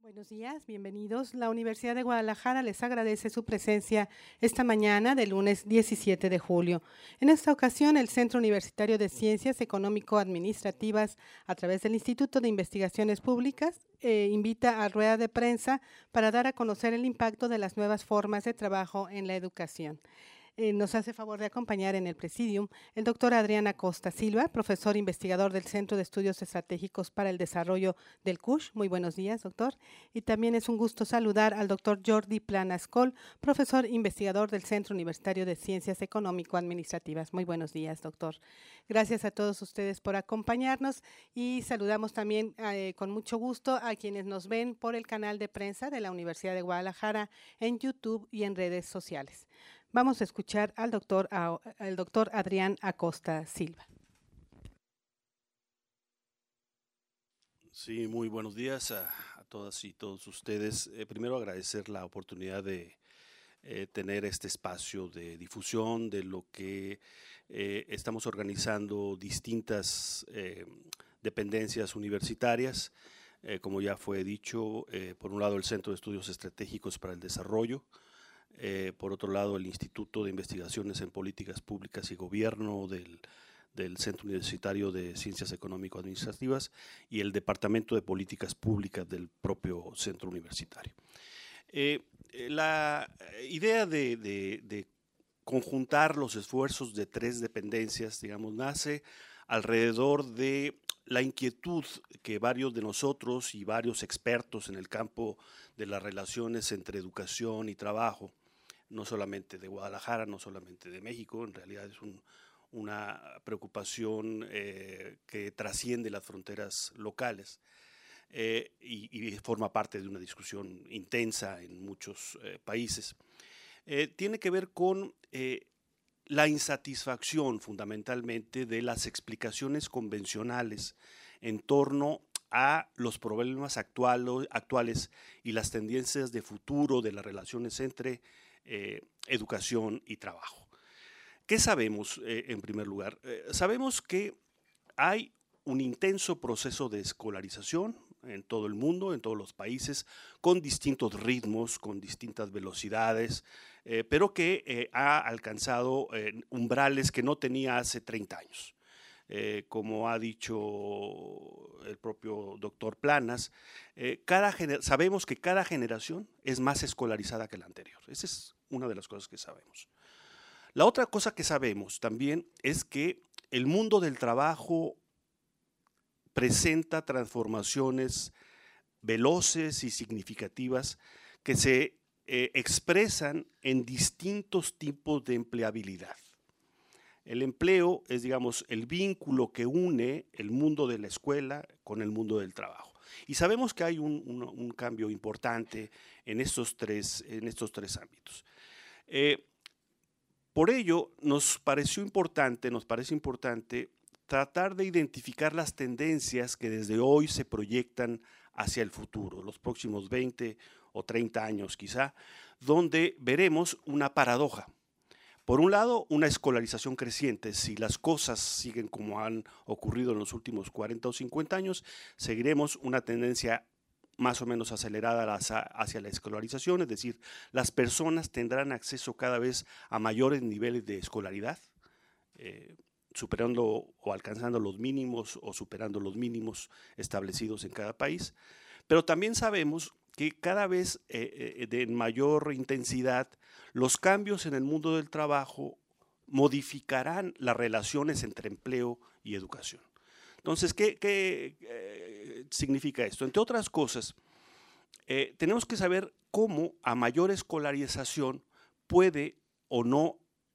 Buenos días, bienvenidos. La Universidad de Guadalajara les agradece su presencia esta mañana del lunes 17 de julio. En esta ocasión, el Centro Universitario de Ciencias Económico-Administrativas, a través del Instituto de Investigaciones Públicas, invita a rueda de prensa para dar a conocer el impacto de las nuevas formas de trabajo en la educación. Nos hace favor de acompañar en el presidium el doctor Adrián Acosta Silva, profesor investigador del Centro de Estudios Estratégicos para el Desarrollo del CUSH. Muy buenos días, doctor. Y también es un gusto saludar al doctor Jordi Planas Coll, profesor investigador del Centro Universitario de Ciencias Económico-Administrativas. Muy buenos días, doctor. Gracias a todos ustedes por acompañarnos y saludamos también con mucho gusto a quienes nos ven por el canal de prensa de la Universidad de Guadalajara en YouTube y en redes sociales. Vamos a escuchar al doctor Adrián Acosta Silva. Sí, muy buenos días a todas y todos ustedes. Primero agradecer la oportunidad de tener este espacio de difusión de lo que estamos organizando distintas dependencias universitarias. Como ya fue dicho, por un lado el Centro de Estudios Estratégicos para el Desarrollo, por otro lado el Instituto de Investigaciones en Políticas Públicas y Gobierno del Centro Universitario de Ciencias Económico-Administrativas y el Departamento de Políticas Públicas del propio centro universitario. La idea de conjuntar los esfuerzos de tres dependencias, digamos, nace alrededor de la inquietud que varios de nosotros y varios expertos en el campo de las relaciones entre educación y trabajo, no solamente de Guadalajara, no solamente de México, en realidad es una preocupación que trasciende las fronteras locales y forma parte de una discusión intensa en muchos países. Tiene que ver con la insatisfacción fundamentalmente de las explicaciones convencionales en torno a los problemas actuales y las tendencias de futuro de las relaciones entre educación y trabajo. ¿Qué sabemos en primer lugar? Sabemos que hay un intenso proceso de escolarización en todo el mundo, en todos los países, con distintos ritmos, con distintas velocidades, pero que ha alcanzado umbrales que no tenía hace 30 años. Como ha dicho el propio doctor Planas, sabemos que cada generación es más escolarizada que la anterior. Esa es una de las cosas que sabemos. La otra cosa que sabemos también es que el mundo del trabajo presenta transformaciones veloces y significativas que se expresan en distintos tipos de empleabilidad. El empleo es, digamos, el vínculo que une el mundo de la escuela con el mundo del trabajo. Y sabemos que hay un cambio importante en estos tres ámbitos. Por ello, nos parece importante tratar de identificar las tendencias que desde hoy se proyectan hacia el futuro, los próximos 20 o 30 años quizá, donde veremos una paradoja. Por un lado, una escolarización creciente. Si las cosas siguen como han ocurrido en los últimos 40 o 50 años, seguiremos una tendencia más o menos acelerada hacia la escolarización, es decir, las personas tendrán acceso cada vez a mayores niveles de escolaridad, superando o alcanzando los mínimos o superando los mínimos establecidos en cada país, pero también sabemos que cada vez de mayor intensidad los cambios en el mundo del trabajo modificarán las relaciones entre empleo y educación. Entonces, ¿qué significa esto? Entre otras cosas, tenemos que saber cómo a mayor escolarización puede o no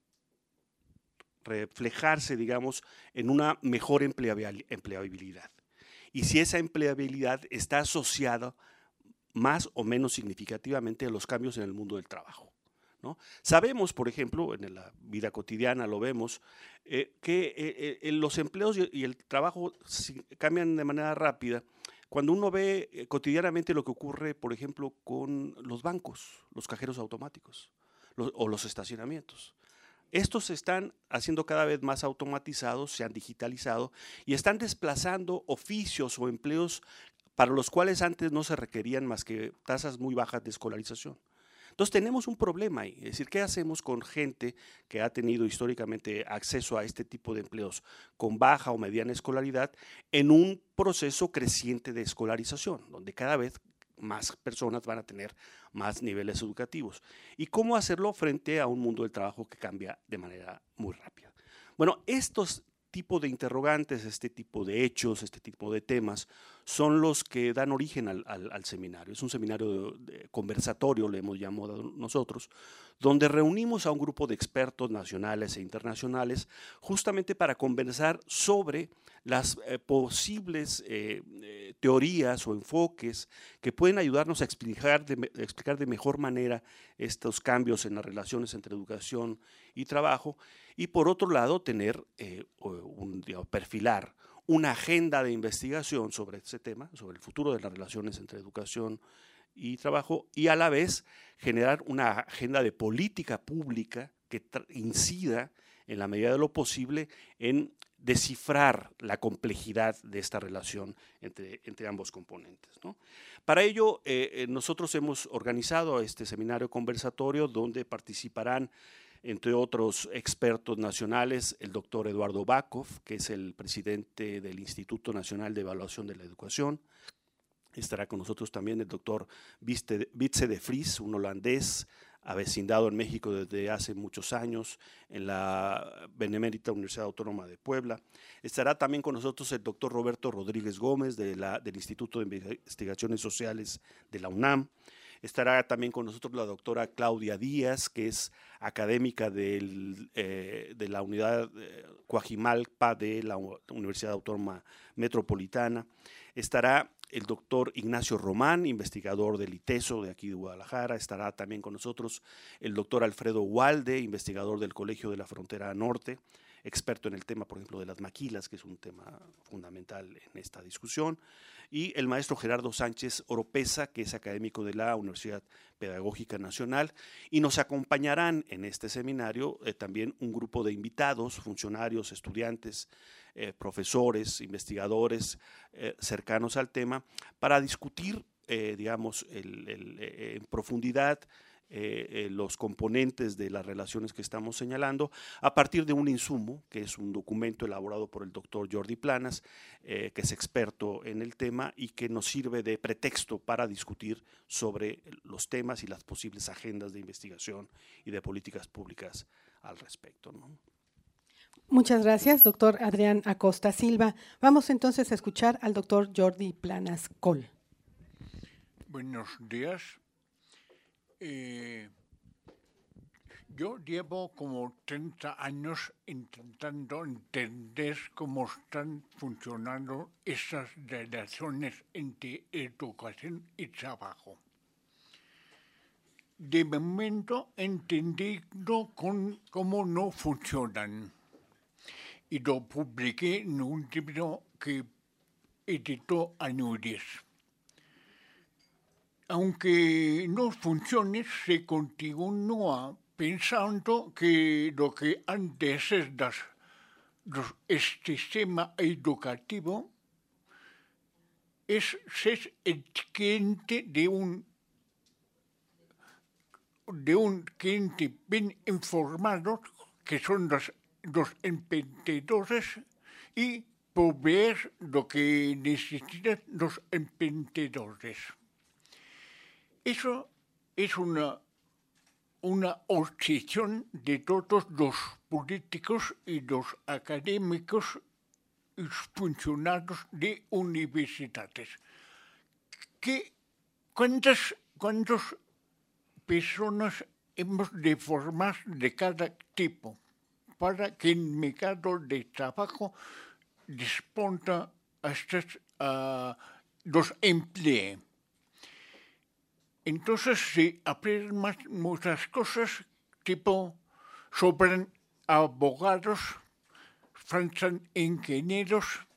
reflejarse, digamos, en una mejor empleabilidad. Y si esa empleabilidad está asociada más o menos significativamente a los cambios en el mundo del trabajo, ¿no? Sabemos, por ejemplo, en la vida cotidiana lo vemos, que los empleos y el trabajo cambian de manera rápida cuando uno ve cotidianamente lo que ocurre, por ejemplo, con los bancos, los cajeros automáticos o los estacionamientos. Estos se están haciendo cada vez más automatizados, se han digitalizado y están desplazando oficios o empleos para los cuales antes no se requerían más que tasas muy bajas de escolarización. Entonces tenemos un problema ahí, es decir, ¿qué hacemos con gente que ha tenido históricamente acceso a este tipo de empleos con baja o mediana escolaridad en un proceso creciente de escolarización, donde cada vez más personas van a tener más niveles educativos? ¿Y cómo hacerlo frente a un mundo del trabajo que cambia de manera muy rápida? Bueno, estos tipo de interrogantes, este tipo de hechos, este tipo de temas, son los que dan origen al seminario. Es un seminario de conversatorio, le hemos llamado nosotros, donde reunimos a un grupo de expertos nacionales e internacionales justamente para conversar sobre las posibles teorías o enfoques que pueden ayudarnos a explicar de mejor manera estos cambios en las relaciones entre educación y trabajo, y por otro lado tener perfilar una agenda de investigación sobre ese tema, sobre el futuro de las relaciones entre educación y trabajo, y a la vez generar una agenda de política pública que incida en la medida de lo posible en descifrar la complejidad de esta relación entre ambos componentes, ¿no? Para ello, nosotros hemos organizado este seminario conversatorio donde participarán, entre otros expertos nacionales, el doctor Eduardo Bakov, que es el presidente del Instituto Nacional de Evaluación de la Educación. Estará con nosotros también el doctor Wietse de Vries, un holandés avecindado en México desde hace muchos años en la Benemérita Universidad Autónoma de Puebla. Estará también con nosotros el doctor Roberto Rodríguez Gómez del Instituto de Investigaciones Sociales de la UNAM. Estará también con nosotros la doctora Claudia Díaz, que es académica de la unidad Coajimalpa de la Universidad Autónoma Metropolitana. Estará el doctor Ignacio Román, investigador del ITESO de aquí de Guadalajara. Estará también con nosotros el doctor Alfredo Walde, investigador del Colegio de la Frontera Norte, experto en el tema, por ejemplo, de las maquilas, que es un tema fundamental en esta discusión, y el maestro Gerardo Sánchez Oropesa, que es académico de la Universidad Pedagógica Nacional, y nos acompañarán en este seminario también un grupo de invitados, funcionarios, estudiantes, profesores, investigadores cercanos al tema, para discutir, digamos, en profundidad los componentes de las relaciones que estamos señalando a partir de un insumo, que es un documento elaborado por el doctor Jordi Planas, que es experto en el tema y que nos sirve de pretexto para discutir sobre los temas y las posibles agendas de investigación y de políticas públicas al respecto, ¿no? Muchas gracias, doctor Adrián Acosta Silva. Vamos entonces a escuchar al doctor Jordi Planas Coll. Buenos días. Yo llevo como 30 años intentando entender cómo están funcionando esas relaciones entre educación y trabajo. De momento he entendido cómo no funcionan y lo publiqué en un libro que editó Anudis. Aunque no funcione, se continúa pensando que lo que antes es el sistema educativo es ser el cliente de un cliente bien informado, que son los emprendedores, y proveer lo que necesitan los emprendedores. Eso es una obsesión de todos los políticos y los académicos y funcionarios de universidades. ¿Cuántas personas hemos de formar de cada tipo para que el mercado de trabajo responda a los emplee? Entonces se aprenden muchas cosas, tipo sobran abogados, faltan ingenieros,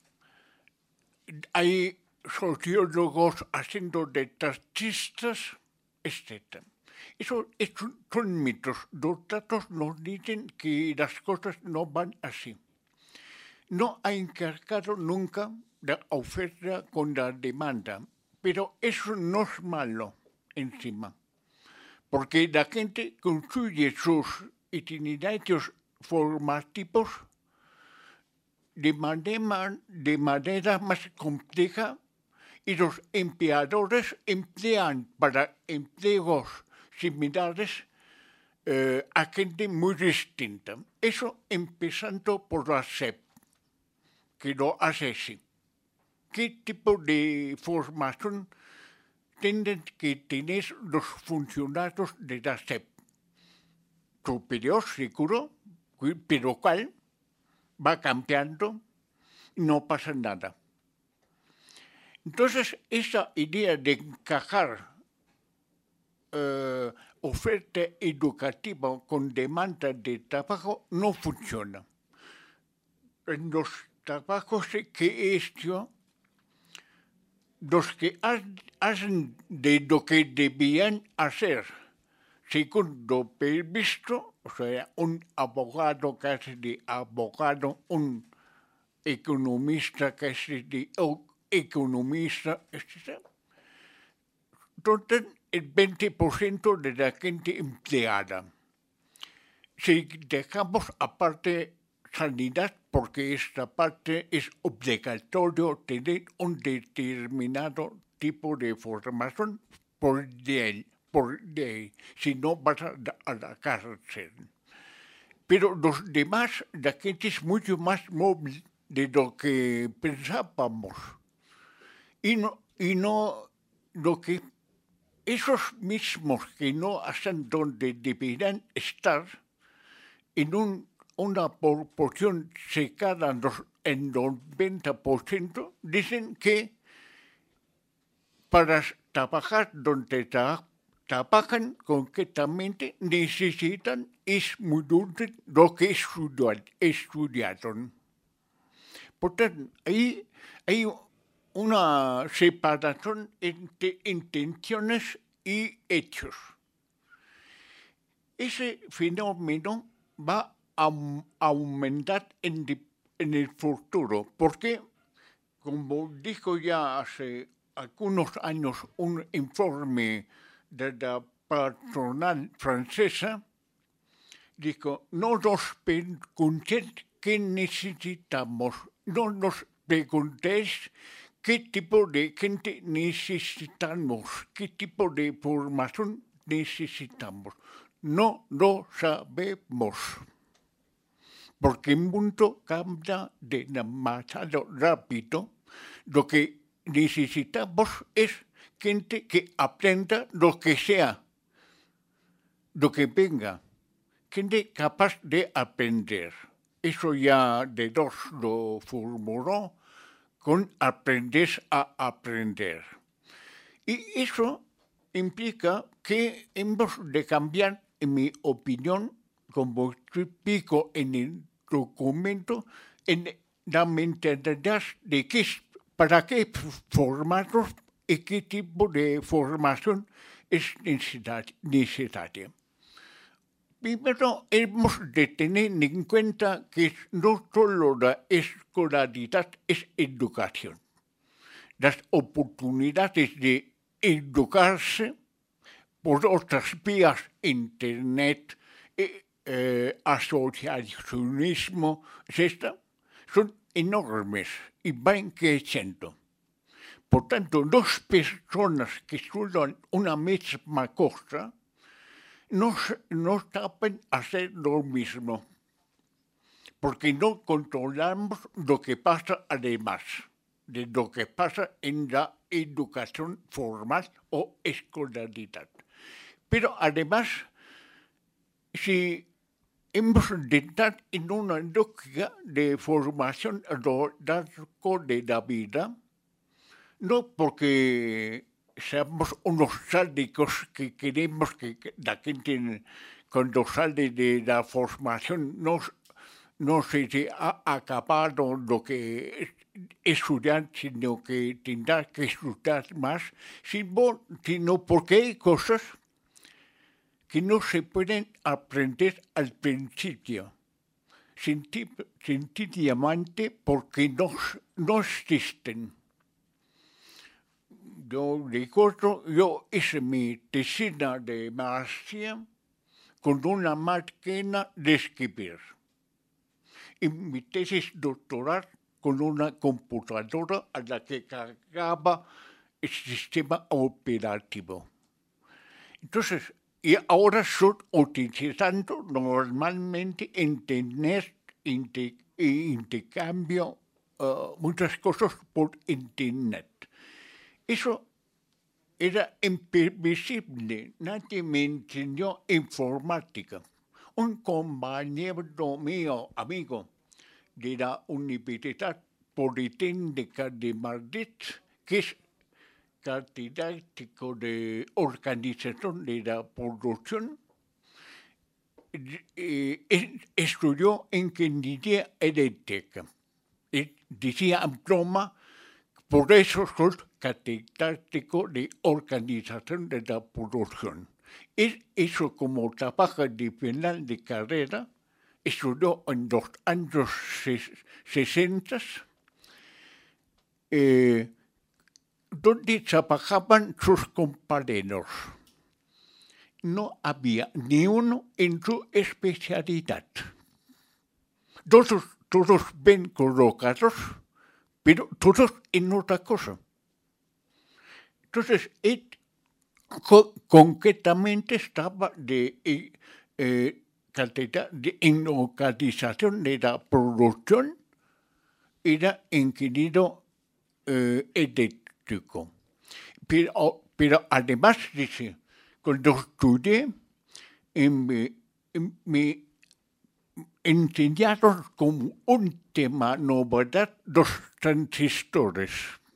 hay sociólogos haciendo de taxistas, etc. Eso son mitos. Los datos nos dicen que las cosas no van así. No ha encargado nunca la oferta con la demanda, pero eso no es malo encima, porque la gente construye sus itinerarios formativos de manera más compleja y los empleadores emplean para empleos similares a gente muy distinta. Eso empezando por la SEP, que lo hace así. ¿Qué tipo de formación tienen que tener los funcionarios de la SEP? Superior, seguro, pero ¿cuál? Va cambiando y no pasa nada. Entonces, esa idea de encajar oferta educativa con demanda de trabajo no funciona. En los trabajos que he hecho, los que hacen de lo que debían hacer, según lo previsto, o sea, un abogado que hace de abogado, un economista que hace de economista, etc. Entonces, el 20% de la gente empleada. Si dejamos aparte sanidad, porque esta parte es obligatorio tener un determinado tipo de formación por ley, si no vas a la cárcel. Pero los demás, la gente es mucho más móvil de lo que pensábamos. Y no lo que esos mismos que no hacen donde deberían estar, en una proporción cercana en 90%, dicen que para trabajar donde trabajan concretamente necesitan, es muy dulce lo que estudiaron. Por tanto, ahí hay una separación entre intenciones y hechos. Ese fenómeno va a aumentar en el futuro, porque, como dijo ya hace algunos años un informe de la patronal francesa, dijo, no nos preguntéis qué necesitamos, no nos preguntéis qué tipo de gente necesitamos, qué tipo de formación necesitamos. No lo sabemos, porque el mundo cambia demasiado rápido. Lo que necesitamos es gente que aprenda lo que sea, lo que venga, gente capaz de aprender. Eso ya de dos lo formuló con aprender a aprender. Y eso implica que hemos de cambiar, en mi opinión, como explico en el documento, en la mentalidad de para qué formarnos y qué tipo de formación es necesaria. Primero, hemos de tener en cuenta que no solo la escolaridad es educación. Las oportunidades de educarse por otras vías, internet, asociacionismo, etc., son enormes y van creciendo. Por tanto, dos personas que estudian una misma cosa no saben hacer lo mismo, porque no controlamos lo que pasa además de lo que pasa en la educación formal o escolaridad. Pero además, si hemos de estar en una lógica de formación a lo largo de la vida, no porque seamos unos sádicos que queremos que la gente cuando sale de la formación no se ha acabado lo que estudiar, sino que tendrá que estudiar más, sino porque hay cosas que no se pueden aprender al principio, sencillamente porque no existen. Yo recuerdo, yo hice mi tesina de maestría con una máquina de escribir y mi tesis doctoral con una computadora a la que cargaba el sistema operativo. Entonces, y ahora estoy utilizando normalmente Internet, intercambio muchas cosas por Internet. Eso era imprevisible. Nadie me enseñó informática. Un compañero mío, amigo, de la Universidad Politécnica de Madrid, que es catedrático de organización de la producción, estudió ingeniería eléctrica. Decía en broma, por eso soy catedrático de organización de la producción. Él hizo como trabajo de final de carrera, estudió en los años 60, donde trabajaban sus compañeros. No había ni uno en su especialidad. Todos bien colocados, pero todos en otra cosa. Entonces, él concretamente estaba en organización de la producción, era ingeniero eléctrico. Pero además, dice, cuando estudié, me enseñaron como un tema novedad los transistores.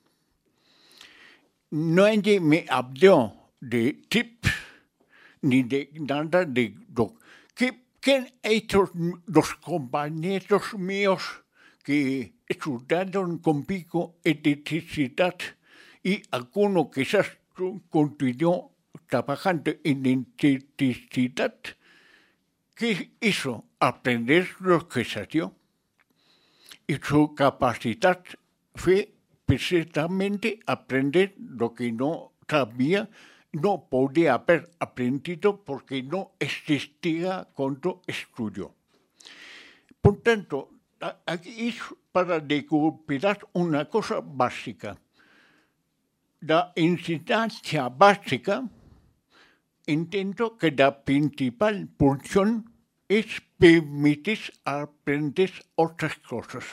Nadie me habló de tips ni de nada de lo que han hecho los compañeros míos que estudiaron conmigo electricidad y alguno quizás continuó trabajando en electricidad. ¿Qué hizo? Aprender lo que salió. Y su capacidad fue precisamente aprender lo que no sabía, no podía haber aprendido porque no existía cuando estudió. Por tanto, aquí es para recuperar una cosa básica. La enseñanza básica, entiendo que la principal función es permitir aprender otras cosas.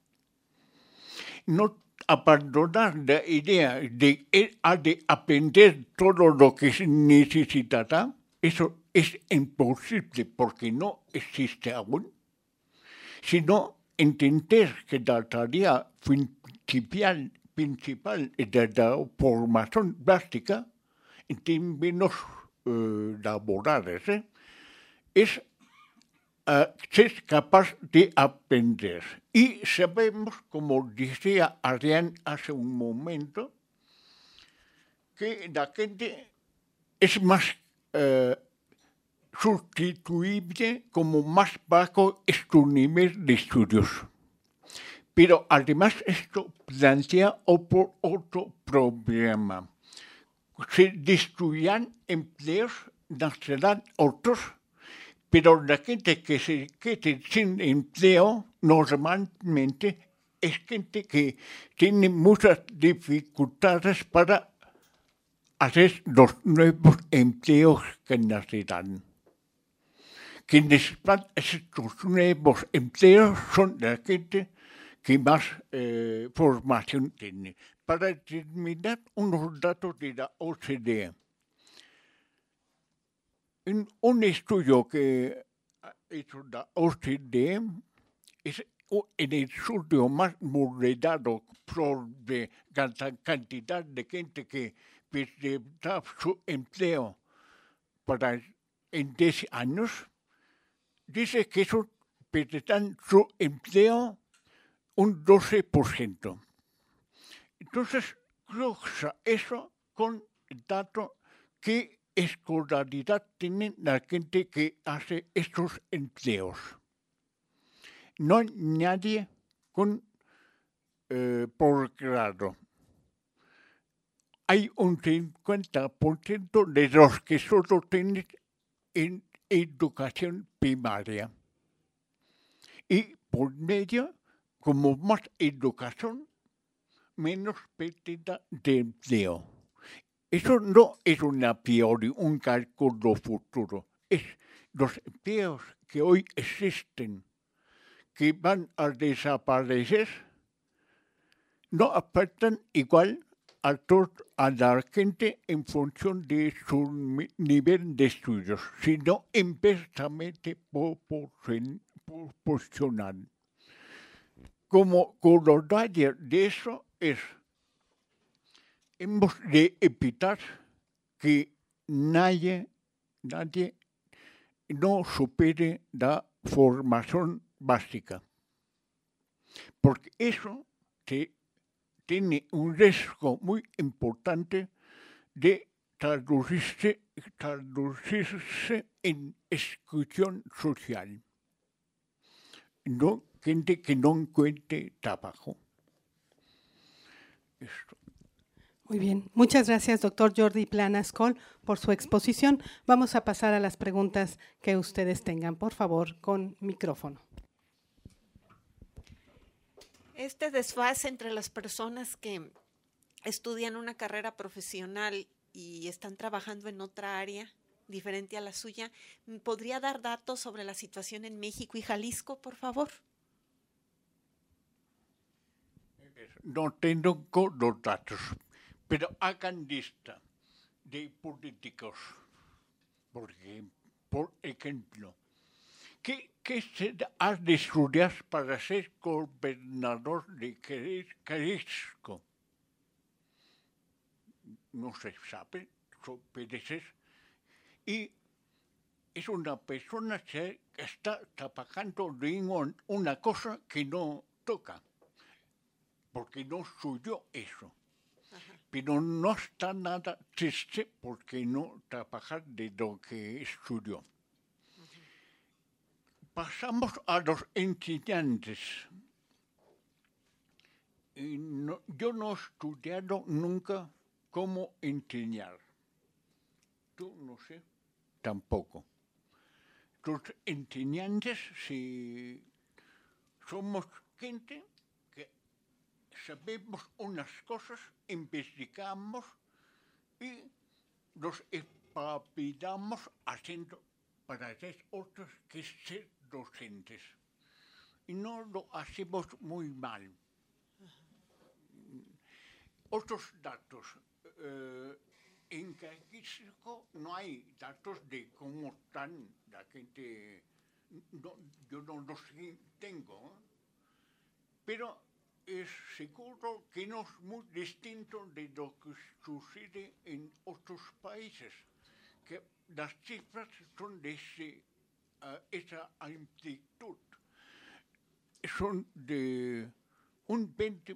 No abandonar la idea de aprender todo lo que se necesitará, eso es imposible porque no existe aún, sino entender que la tarea principal de la formación básica, en términos laborales, es ser capaz de aprender. Y sabemos, como decía Adrián hace un momento, que la gente es más sustituible como más bajo es su nivel de estudios. Pero además esto plantea otro problema. Se destruirán empleos, nacerán otros, pero la gente que se quede sin empleo normalmente es gente que tiene muchas dificultades para hacer los nuevos empleos que nacerán. Quienes van a estos nuevos empleos son la gente que más formación tiene. Para terminar, unos datos de la OCDE. En un estudio que ha hecho la OCDE, es el estudio más moderado sobre la cantidad de gente que perderá su empleo en 10 años, dice que eso perderán su empleo un 12%. Entonces, cruza eso con el dato que escolaridad tiene la gente que hace estos empleos. No hay nadie con por grado. Hay un 50% de los que solo tienen en educación primaria. Y por medio, como más educación, menos pérdida de empleo. Eso no es a priori un cálculo futuro. Es los empleos que hoy existen, que van a desaparecer, no afectan igual a la gente en función de su nivel de estudios, sino inversamente proporcional. Como coronario de eso hemos de evitar que nadie no supere la formación básica, porque eso tiene un riesgo muy importante de traducirse en exclusión social. No, gente que no encuentre trabajo. Esto. Muy bien. Muchas gracias, doctor Jordi Planas Coll, por su exposición. Vamos a pasar a las preguntas que ustedes tengan. Por favor, con micrófono. Este desfase entre las personas que estudian una carrera profesional y están trabajando en otra área diferente a la suya, ¿podría dar datos sobre la situación en México y Jalisco, por favor? No tengo los datos, pero hagan lista de políticos, por ejemplo. ¿Qué se ha de estudiar para ser gobernador de Jalisco? No se sabe, puede ser. Y es una persona que está trabajando en una cosa que no toca, porque no suyo eso. Ajá. Pero no está nada triste porque no trabajar de lo que es suyo. Pasamos a los estudiantes. Yo no he estudiado nunca cómo enseñar. Tú no sé, tampoco. Los estudiantes, si somos gente que sabemos unas cosas, investigamos y los espabilamos haciendo para ser otros que ser docentes. Y no lo hacemos muy mal. Otros datos. En Jalisco no hay datos de cómo están la gente. No, yo no los tengo, pero es seguro que no es muy distinto de lo que sucede en otros países, que las cifras son de esa amplitud, son de un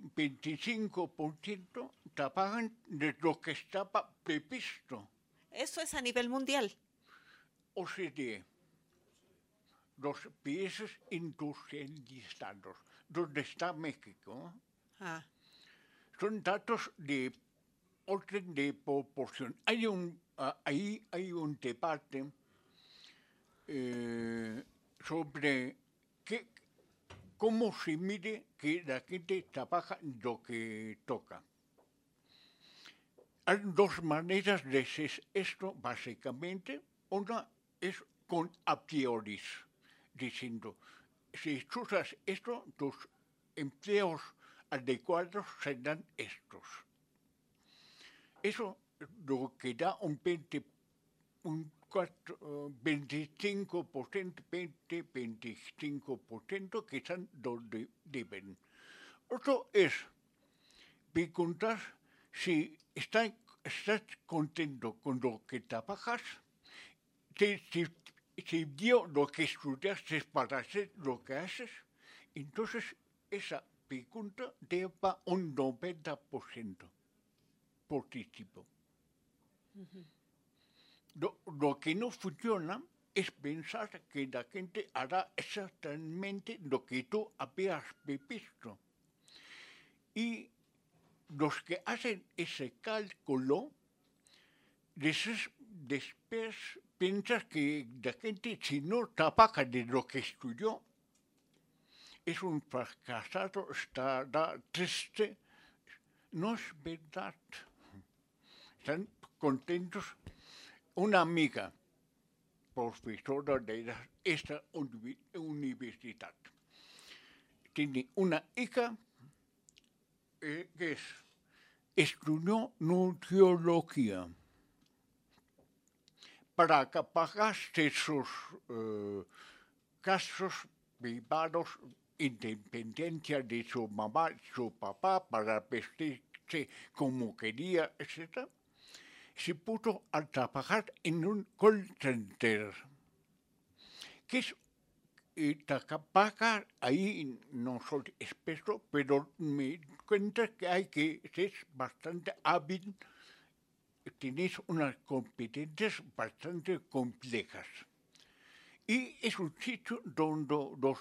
25% trabajan de lo que estaba previsto. ¿Eso es a nivel mundial? OCDE, los países industrializados, donde está México, son datos de orden de proporción. Ahí hay un debate sobre cómo se mide que la gente trabaja lo que toca. Hay dos maneras de hacer esto, básicamente. Una es con a priori, diciendo, si usas esto, tus empleos adecuados serán estos. Eso lo que da un 25%, que están donde deben. Otro es preguntar si estás contento con lo que trabajas, si dio lo que estudiaste para hacer lo que haces, entonces esa pregunta lleva un 90% positivo. Uh-huh. Lo que no funciona es pensar que la gente hará exactamente lo que tú habías previsto. Y los que hacen ese cálculo, después piensas que la gente, si no trabaja de lo que estudió, es un fracasado, estará triste. No es verdad. Están contentos. Una amiga, profesora de esta universidad, tiene una hija que estudió nutriología para pagarse sus gastos privados, independencia de su mamá, su papá, para vestirse como quería, etc. Se puso a trabajar en un call center, que es paga ahí, no soy experto, pero me cuenta que hay que ser bastante hábil, tienes unas competencias bastante complejas. Y es un sitio donde los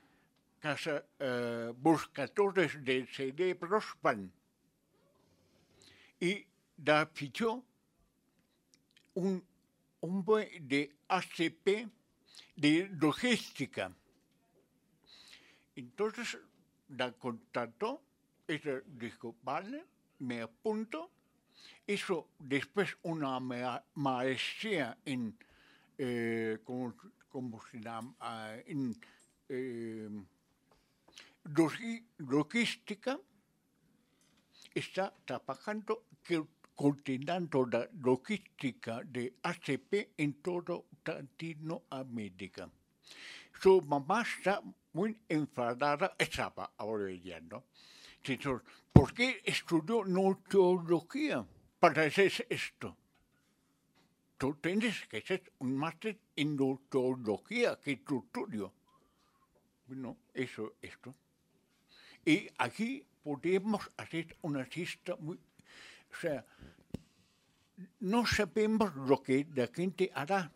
buscadores de cerebros van. Y da fichó un hombre de ACP de logística. Entonces la contactó, ella dijo, vale, me apunto. Hizo después una maestría en, ¿cómo se llama? En logística. Está trabajando, coordinando la logística de ACP en toda Latinoamérica. Su mamá está muy enfadada, estaba ahora ya, ¿no? Entonces, ¿por qué estudió nutriología para hacer esto? Tú tienes que hacer un máster en nutriología, que es tu estudio. Bueno, esto. Y aquí podemos hacer una lista muy... O sea, no sabemos lo que la gente hará.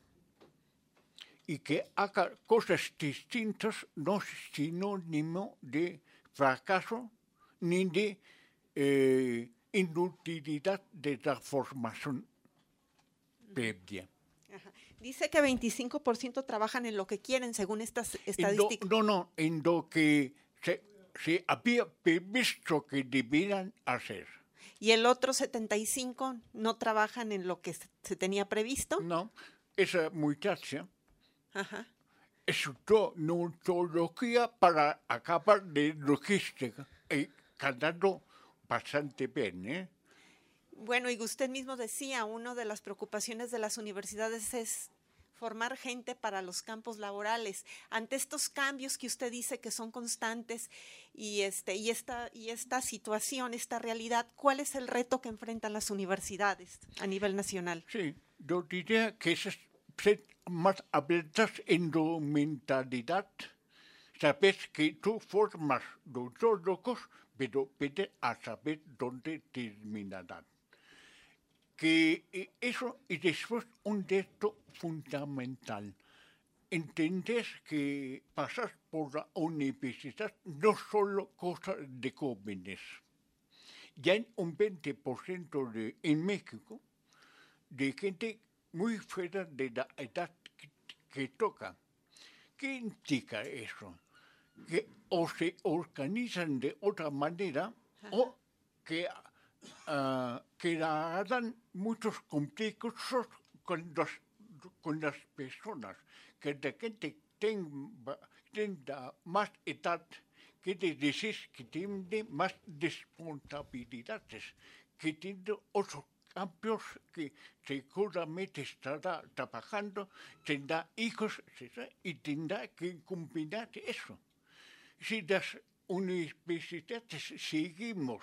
Y que haga cosas distintas no es sinónimo de fracaso ni de inutilidad de la formación previa. Ajá. Dice que 25% trabajan en lo que quieren, según estas estadísticas. En lo que se había previsto que debieran hacer. ¿Y el otro 75% no trabajan en lo que se tenía previsto? No, esa muchacha Ajá. estudió nutriología para acabar de logística y ganando bastante bien, ¿eh? Bueno, y usted mismo decía, una de las preocupaciones de las universidades es formar gente para los campos laborales. Ante estos cambios que usted dice que son constantes y esta situación, esta realidad, ¿cuál es el reto que enfrentan las universidades a nivel nacional? Sí, yo diría que es ser más abiertas en la mentalidad. Sabes que tú formas los dos locos, pero vete a saber dónde terminarán. Que eso, y después un reto fundamental. Entender que pasar por la universidad no solo cosa de jóvenes. Ya hay un 20% en México de gente muy fuera de la edad que toca. ¿Qué implica eso? Que o se organizan de otra manera o que hagan muchos conflictos con las personas, que la gente tenga más edad, quiere decir que tiene más responsabilidades, que tiene otros cambios que seguramente estará trabajando, tendrá hijos, etc., y tendrá que combinar eso. Si las universidades seguimos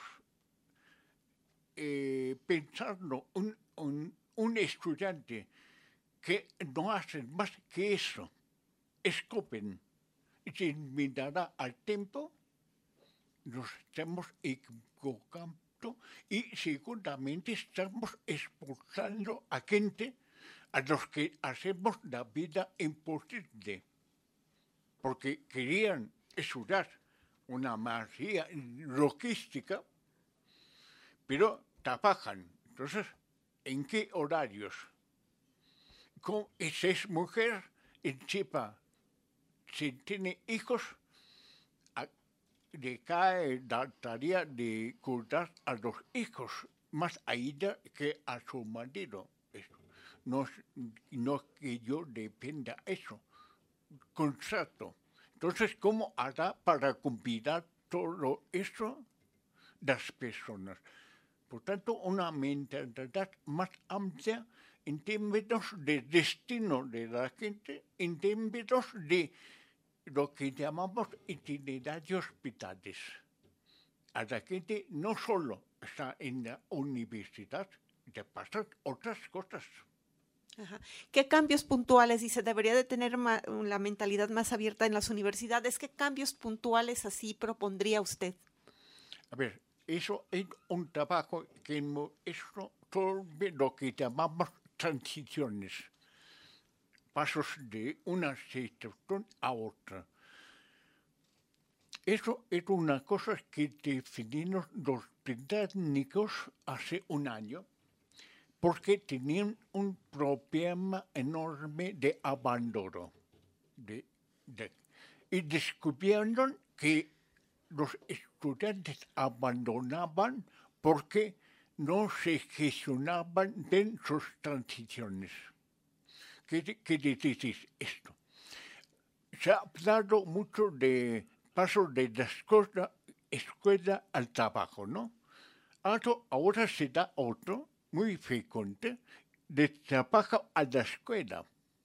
pensando un estudiante que no hace más que eso, escopen, y se mirará al tiempo, nos estamos equivocando y seguramente estamos expulsando a gente a los que hacemos la vida imposible, porque querían estudiar una magia logística, pero trabajan. Entonces, ¿en qué horarios? Si es mujer, en Chipa, si tiene hijos, le cae la tarea de cuidar a los hijos más a ella que a su marido. No, no que yo dependa eso. Contrato. Entonces, ¿cómo hará para combinar todo eso las personas? Por tanto, una mentalidad más amplia en términos de destino de la gente, en términos de lo que llamamos itinerarios vitales. A la gente no solo está en la universidad, le pasan otras cosas. Ajá. ¿Qué cambios puntuales, dice, debería de tener la mentalidad más abierta en las universidades? ¿Qué cambios puntuales así propondría usted? A ver, eso es un trabajo que eso todo lo que llamamos transiciones, pasos de una situación a otra. Eso es una cosa que definimos los británicos hace un año, porque tenían un problema enorme de abandono. Y descubrieron que los estudiantes abandonaban porque no se gestionaban bien sus transiciones. ¿Qué decís esto? Se ha hablado mucho de paso de la escuela al trabajo, ¿no? Ahora se da otro, muy frecuente, de trabajo a la escuela.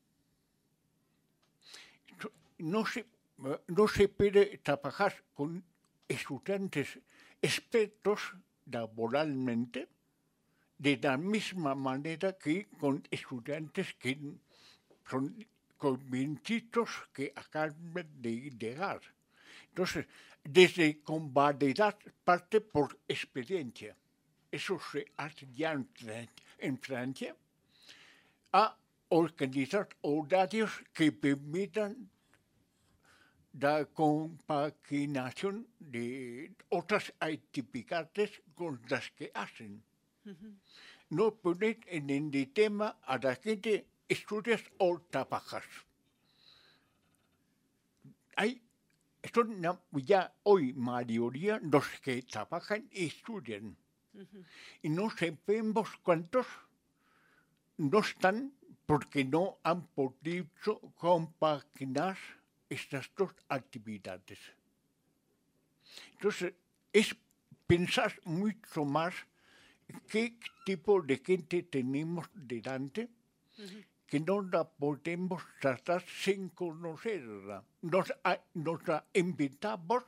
No se puede trabajar con estudiantes expertos laboralmente de la misma manera que con estudiantes que son convencidos que acaban de llegar. Entonces, desde convalidar parte por experiencia, eso se hace ya en Francia, a organizar horarios que permitan la compaginación de otras actividades con las que hacen. Uh-huh. No poner en el tema a la gente estudias o trabajas. Son ya hoy mayoría los que trabajan y estudian. Uh-huh. Y no sabemos cuántos no están porque no han podido compaginar estas dos actividades. Entonces, es pensar mucho más qué tipo de gente tenemos delante, uh-huh, que no la podemos tratar sin conocerla. Nos la inventamos,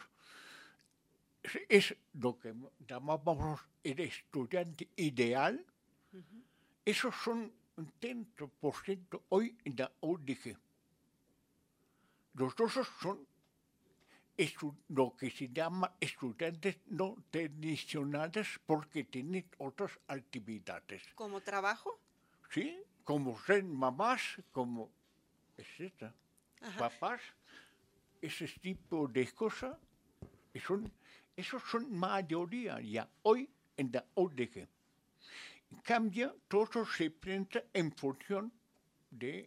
es lo que llamamos el estudiante ideal. Uh-huh. Esos son un 30% hoy en la UDG. Los otros son lo que se llama estudiantes no tradicionales porque tienen otras actividades. ¿Como trabajo? Sí, como ser mamás, como etcétera, papás, ese tipo de cosas, esos son mayoría ya hoy en la ODG. En cambio, todo se piensa en función de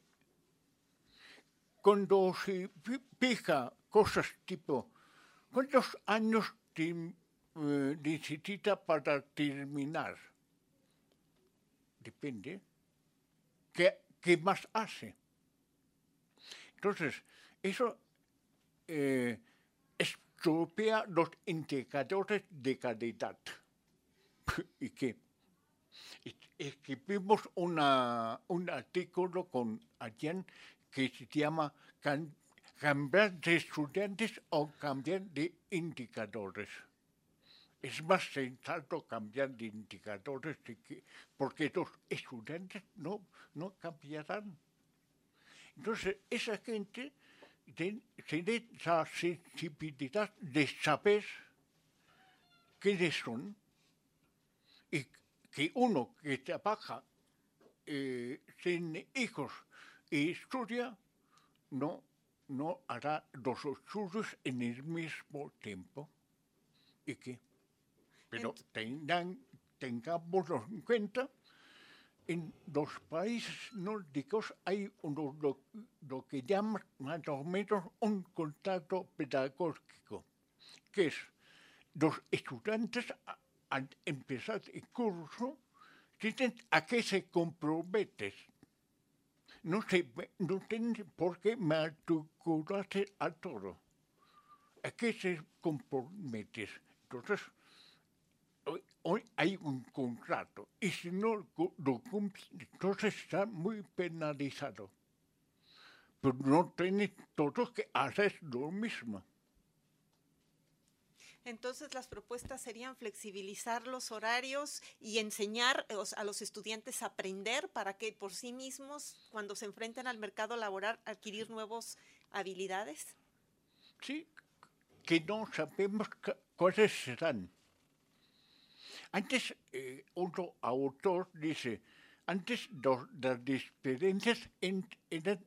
cuando se fija cosas tipo, ¿cuántos años necesita para terminar? Depende. ¿Qué más hace? Entonces, eso estropea los indicadores de calidad. ¿Y qué? Escribimos un artículo con alguien que se llama cambiar de estudiantes o cambiar de indicadores. Es más sensato cambiar de indicadores porque los estudiantes no cambiarán. Entonces, esa gente tiene la sensibilidad de saber quiénes son y que uno que trabaja sin hijos y estudia, no no hará los estudios en el mismo tiempo. ¿Y qué? Pero tengámoslo en cuenta, en los países nórdicos hay lo que llaman más o menos un contrato pedagógico, que es los estudiantes al empezar el curso tienen a qué se comprometen. No tienen por qué matricularse a todo. ¿A qué se comprometen? Entonces, hoy hay un contrato y si no lo cumple, entonces está muy penalizado. Pero no tienen todos que hacer lo mismo. Entonces las propuestas serían flexibilizar los horarios y enseñar a los estudiantes a aprender para que por sí mismos, cuando se enfrenten al mercado laboral, adquirir nuevas habilidades. Sí, que no sabemos cuáles serán. Antes, otro autor dice, antes las diferencias eran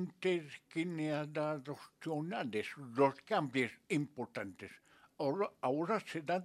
intergeneracionales, los cambios importantes. Ahora se dan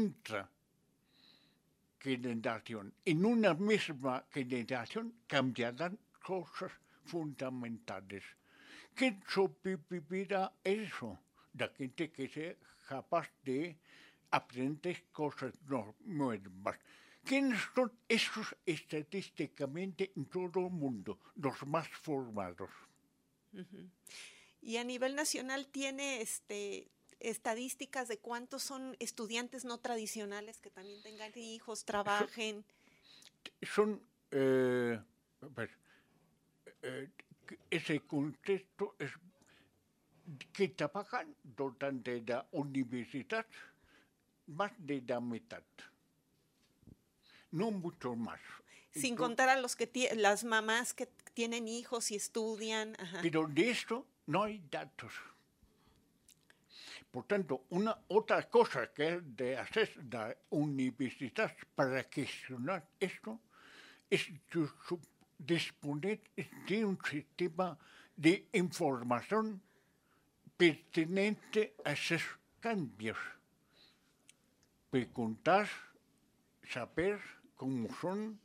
intrageneración. En una misma generación cambiarán cosas fundamentales. ¿Quién sobrevivirá eso? La gente que sea capaz de aprender cosas nuevas. ¿Quiénes son esos estadísticamente en todo el mundo, los más formados? Uh-huh. Y a nivel nacional tiene estadísticas de cuántos son estudiantes no tradicionales que también tengan hijos, trabajen. Ese contexto es que trabajan durante la universidad más de la mitad, no mucho más. Sin contar a las mamás que tienen hijos y estudian. Ajá. Pero de esto no hay datos. Por tanto, otra cosa que es de hacer la universidad para gestionar esto es disponer de un sistema de información pertinente a esos cambios. Preguntar, saber cómo son.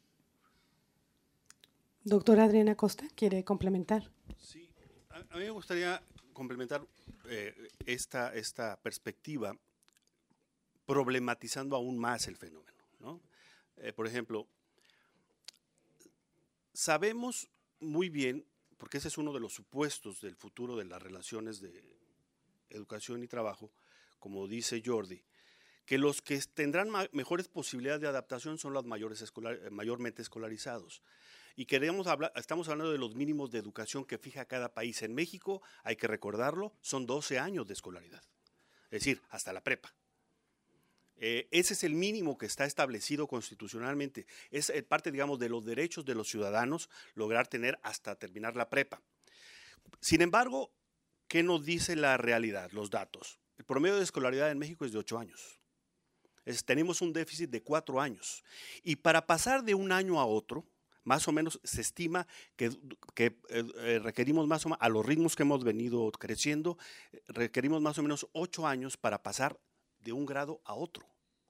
Doctora Adriana Costa, ¿quiere complementar? Sí, a mí me gustaría complementar esta perspectiva problematizando aún más el fenómeno, ¿no? Por ejemplo, sabemos muy bien, porque ese es uno de los supuestos del futuro de las relaciones de educación y trabajo, como dice Jordi, que los que tendrán mejores posibilidades de adaptación son los mayormente escolarizados. Y estamos hablando de los mínimos de educación que fija cada país. En México, hay que recordarlo, son 12 años de escolaridad, es decir, hasta la prepa. Ese es el mínimo que está establecido constitucionalmente. Es parte, digamos, de los derechos de los ciudadanos lograr tener hasta terminar la prepa. Sin embargo, ¿qué nos dice la realidad, los datos? El promedio de escolaridad en México es de 8 años. Tenemos un déficit de 4 años. Y para pasar de un año a otro, más o menos se estima que requerimos más o menos, a los ritmos que hemos venido creciendo, requerimos más o menos 8 años para pasar de un grado a otro.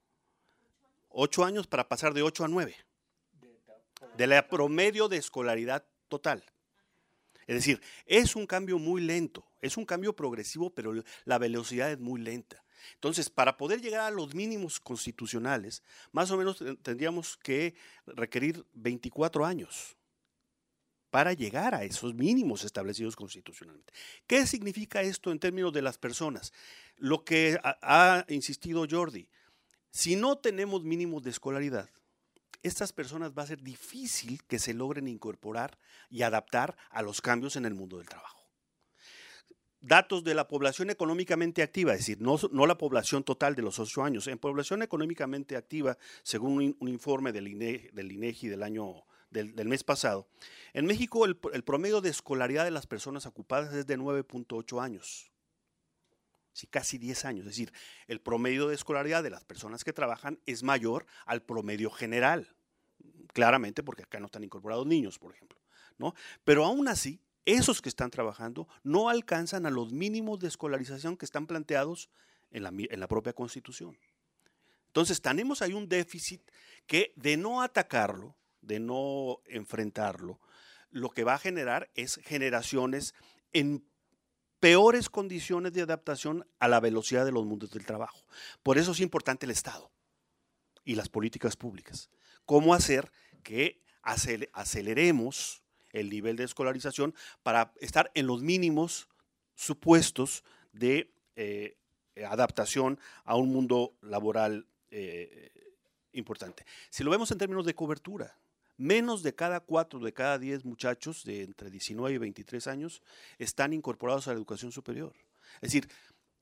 8 años para pasar de 8 a 9. De la promedio de escolaridad total. Es decir, es un cambio muy lento, es un cambio progresivo, pero la velocidad es muy lenta. Entonces, para poder llegar a los mínimos constitucionales, más o menos tendríamos que requerir 24 años para llegar a esos mínimos establecidos constitucionalmente. ¿Qué significa esto en términos de las personas? Lo que ha insistido Jordi, si no tenemos mínimos de escolaridad, estas personas va a ser difícil que se logren incorporar y adaptar a los cambios en el mundo del trabajo. Datos de la población económicamente activa, es decir, no la población total de los 8 años. En población económicamente activa, según un informe del INEGI del mes pasado, en México el promedio de escolaridad de las personas ocupadas es de 9.8 años. Sí, casi 10 años. Es decir, el promedio de escolaridad de las personas que trabajan es mayor al promedio general. Claramente porque acá no están incorporados niños, por ejemplo, ¿no? Pero aún así, esos que están trabajando no alcanzan a los mínimos de escolarización que están planteados en la propia Constitución. Entonces, tenemos ahí un déficit que, de no atacarlo, de no enfrentarlo, lo que va a generar es generaciones en peores condiciones de adaptación a la velocidad de los mundos del trabajo. Por eso es importante el Estado y las políticas públicas. ¿Cómo hacer que aceleremos el nivel de escolarización para estar en los mínimos supuestos de adaptación a un mundo laboral importante? Si lo vemos en términos de cobertura, menos de cada 4 de cada 10 muchachos de entre 19 y 23 años están incorporados a la educación superior. Es decir,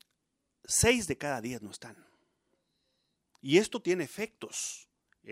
6 de cada 10 no están. Y esto tiene efectos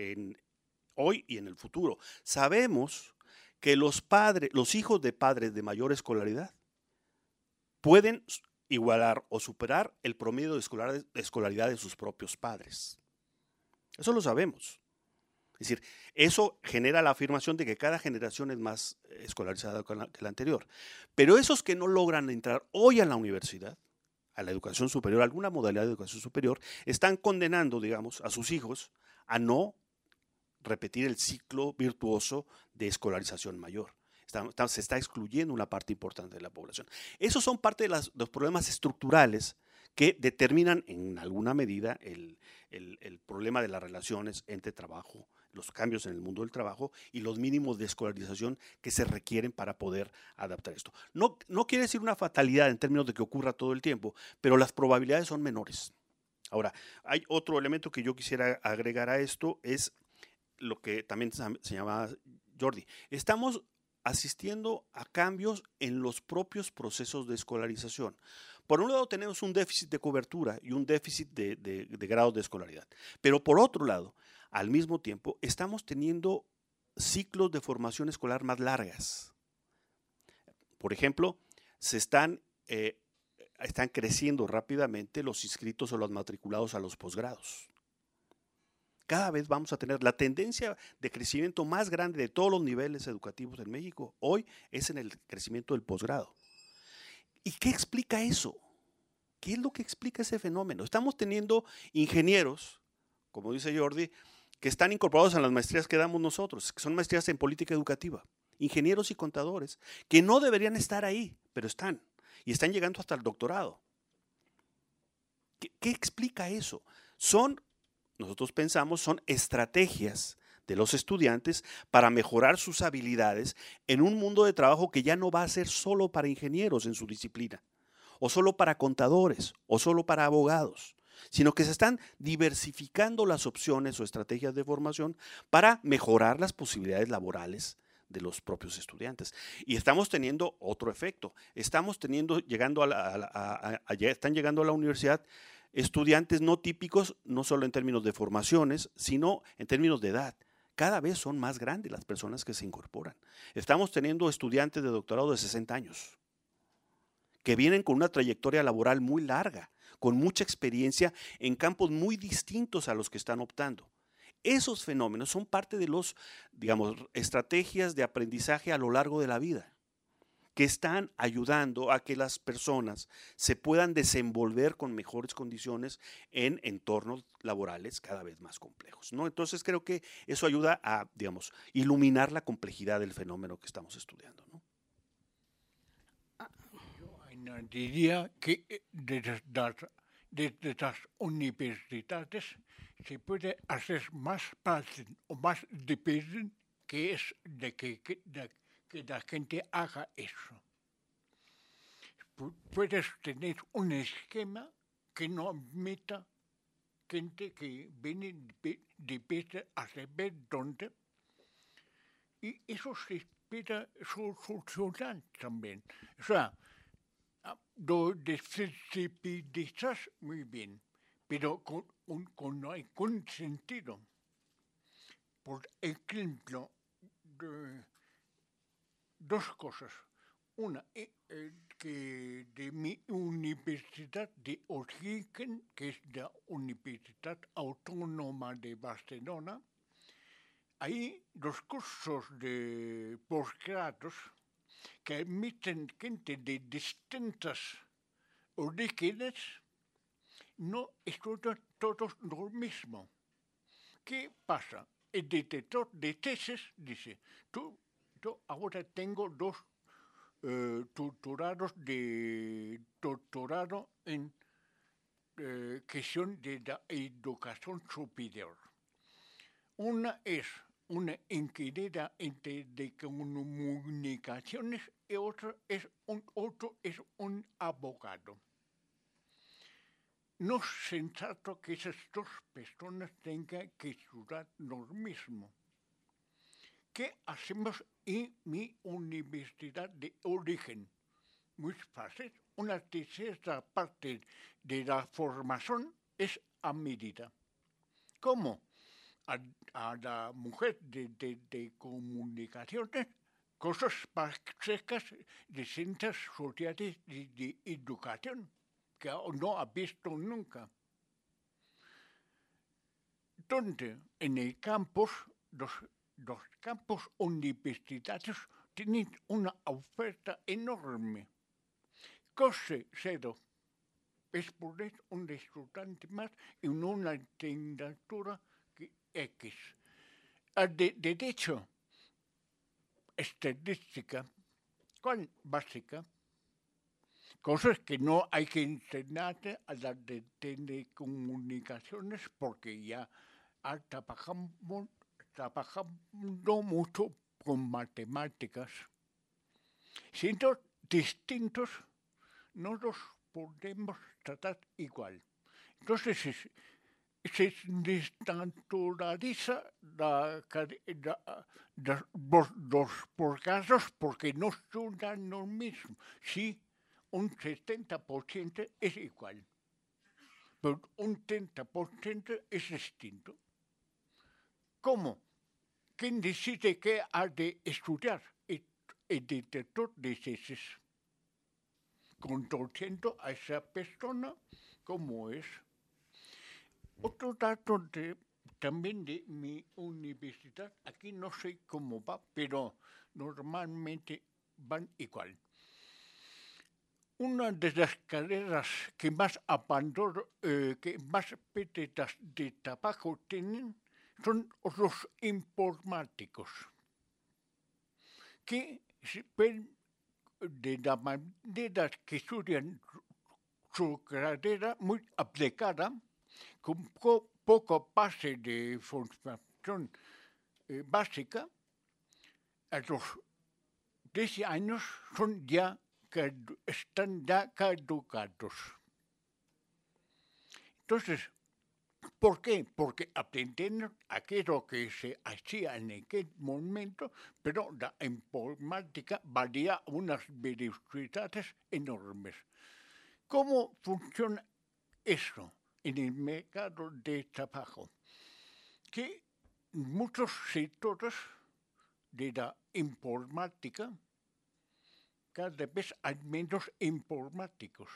hoy y en el futuro. Sabemos que los hijos de padres de mayor escolaridad pueden igualar o superar el promedio de escolaridad de sus propios padres. Eso lo sabemos. Es decir, eso genera la afirmación de que cada generación es más escolarizada que la anterior. Pero esos que no logran entrar hoy a la universidad, a la educación superior, a alguna modalidad de educación superior, están condenando, digamos, a sus hijos a no repetir el ciclo virtuoso de escolarización mayor. Se está excluyendo una parte importante de la población. Esos son parte de los problemas estructurales que determinan en alguna medida el problema de las relaciones entre trabajo, los cambios en el mundo del trabajo y los mínimos de escolarización que se requieren para poder adaptar esto. No quiere decir una fatalidad en términos de que ocurra todo el tiempo, pero las probabilidades son menores. Ahora, hay otro elemento que yo quisiera agregar a esto, es lo que también se llama Jordi. Estamos asistiendo a cambios en los propios procesos de escolarización. Por un lado tenemos un déficit de cobertura y un déficit de grados de escolaridad, pero por otro lado, al mismo tiempo, estamos teniendo ciclos de formación escolar más largas. Por ejemplo, están creciendo rápidamente los inscritos o los matriculados a los posgrados. Cada vez vamos a tener la tendencia de crecimiento más grande de todos los niveles educativos en México. Hoy es en el crecimiento del posgrado. ¿Y qué explica eso? ¿Qué es lo que explica ese fenómeno? Estamos teniendo ingenieros, como dice Jordi, que están incorporados en las maestrías que damos nosotros, que son maestrías en política educativa. Ingenieros y contadores que no deberían estar ahí, pero están. Y están llegando hasta el doctorado. ¿Qué explica eso? Nosotros pensamos, son estrategias de los estudiantes para mejorar sus habilidades en un mundo de trabajo que ya no va a ser solo para ingenieros en su disciplina, o solo para contadores, o solo para abogados, sino que se están diversificando las opciones o estrategias de formación para mejorar las posibilidades laborales de los propios estudiantes. Y estamos teniendo otro efecto. Están llegando a la universidad estudiantes no típicos, no solo en términos de formaciones, sino en términos de edad. Cada vez son más grandes las personas que se incorporan. Estamos teniendo estudiantes de doctorado de 60 años, que vienen con una trayectoria laboral muy larga, con mucha experiencia en campos muy distintos a los que están optando. Esos fenómenos son parte de los, estrategias de aprendizaje a lo largo de la vida, que están ayudando a que las personas se puedan desenvolver con mejores condiciones en entornos laborales cada vez más complejos, ¿no? Entonces creo que eso ayuda a, iluminar la complejidad del fenómeno que estamos estudiando, ¿no? Yo añadiría que desde las universidades se puede hacer más fácil o más difícil que la gente haga eso. Puedes tener un esquema que no admita gente que viene de pese a saber dónde, y eso se espera solucionar también. O sea, lo desensibilizas muy bien, pero con algún sentido. Por ejemplo, dos cosas. Una, que de mi universidad de origen, que es la Universidad Autónoma de Barcelona, ahí los cursos de posgrados que admiten gente de distintas orígenes, no estudian todos lo mismo. ¿Qué pasa? El director de tesis dice, yo ahora tengo 2 tutorados de doctorado en cuestión de la educación superior. Una es una ingeniera de comunicaciones y otro es un abogado. No es sensato que esas 2 personas tengan que estudiar lo mismo. ¿Qué hacemos en mi universidad de origen? Muy fácil. Una tercera parte de la formación es a medida. ¿Cómo? A la mujer de comunicaciones, cosas básicas de ciencias sociales de educación, que no ha visto nunca. Donde en el campus, los campus universitarios tienen una oferta enorme. Coste cero. Es poner un estudiante más en una asignatura X. De hecho, estadística, ¿cuál básica? Cosas que no hay que enseñarle a las de telecomunicaciones porque ya trabajando mucho con matemáticas. Siendo distintos, no los podemos tratar igual. Entonces, se desnaturaliza los casos porque no estudian lo mismo. Sí, un 70% es igual, pero un 30% es distinto. ¿Cómo? ¿Quién decide qué ha de estudiar? El director de tesis. Conociendo a esa persona como es. Otro dato también de mi universidad, aquí no sé cómo va, pero normalmente van igual. Una de las carreras que más que más pérdidas de trabajo tienen son los informáticos, que de la manera que estudian su carrera muy aplicada, con poco base de formación básica, a los 10 años están ya caducados. Entonces, ¿por qué? Porque aprendieron aquello que se hacía en aquel momento, pero la informática valía unas velocidades enormes. ¿Cómo funciona eso en el mercado de trabajo? Que muchos sectores de la informática cada vez hay menos informáticos.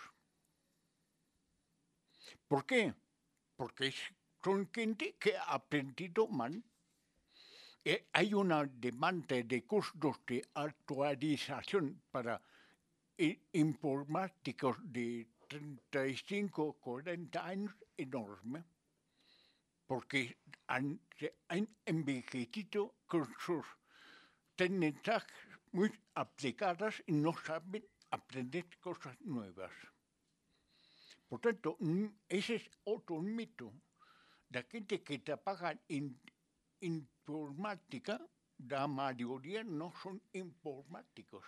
¿Por qué? Porque son gente que ha aprendido mal. Hay una demanda de cursos de actualización para informáticos de 35, 40 años enorme, porque se han envejecido con sus técnicas muy aplicadas y no saben aprender cosas nuevas. Por tanto, ese es otro mito. La gente que trabaja en informática, la mayoría no son informáticos.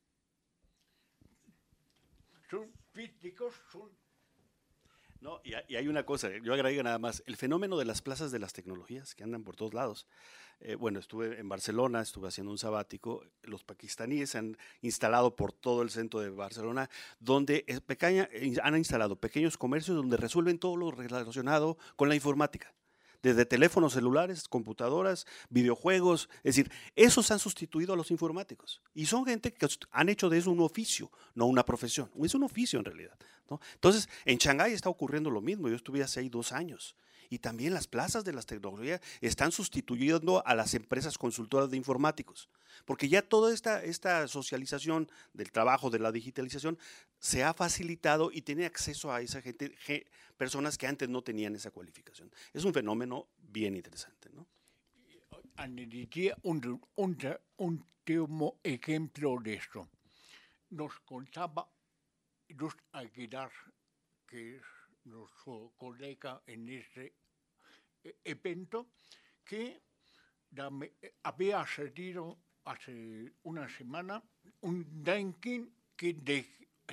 Son físicos, No, y hay una cosa, yo agrego nada más, el fenómeno de las plazas de las tecnologías que andan por todos lados. Bueno, estuve en Barcelona, estuve haciendo un sabático, los pakistaníes se han instalado por todo el centro de Barcelona, donde han instalado pequeños comercios donde resuelven todo lo relacionado con la informática. Desde teléfonos celulares, computadoras, videojuegos, es decir, esos han sustituido a los informáticos. Y son gente que han hecho de eso un oficio, no una profesión. Es un oficio en realidad, ¿no? Entonces, en Shanghái está ocurriendo lo mismo. Yo estuve hace ahí 2 años. Y también las plazas de las tecnologías están sustituyendo a las empresas consultoras de informáticos, porque ya toda esta socialización del trabajo, de la digitalización, se ha facilitado y tiene acceso a esa gente, personas que antes no tenían esa cualificación. Es un fenómeno bien interesante, ¿no? Añadiría un último ejemplo de esto. Nos contaba Luz Aguilar, que es nuestro colega en este evento, que había salido hace una semana un ranking que de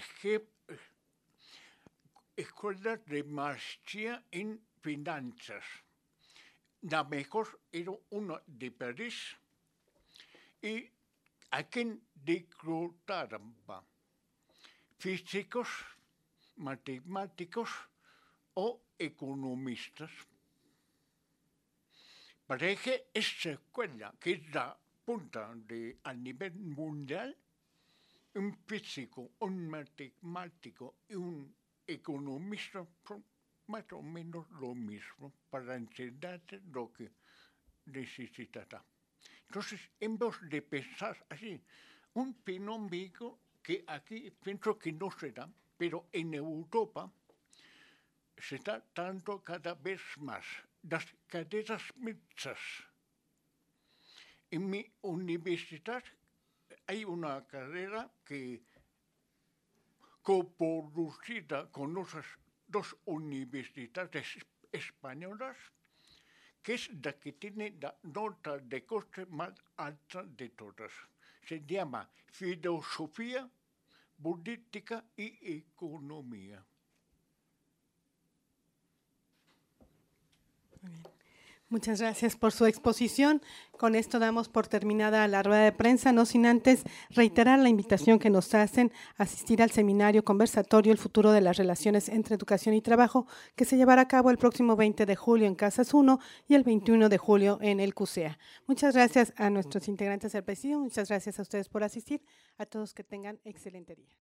escuelas de maestría en finanzas. La mejor era una de París y a quien reclutaban físicos, matemáticos o economistas. Parece esta escuela, que es la punta a nivel mundial, un físico, un matemático y un economista son más o menos lo mismo para enseñarte lo que necesitará. Entonces, hemos de pensar así, un fenómeno que aquí pienso que no se da, pero en Europa se está dando cada vez más. Las carreras mixtas. En mi universidad hay una carrera que coproducida con otras dos universidades españolas, que es la que tiene la nota de coste más alta de todas. Se llama Filosofía, Política y Economía. Muy bien. Muchas gracias por su exposición. Con esto damos por terminada la rueda de prensa, no sin antes reiterar la invitación que nos hacen a asistir al seminario conversatorio El futuro de las relaciones entre educación y trabajo, que se llevará a cabo el próximo 20 de julio en Casas 1 y el 21 de julio en el CUSEA. Muchas gracias a nuestros integrantes del presidio, muchas gracias a ustedes por asistir, a todos que tengan excelente día.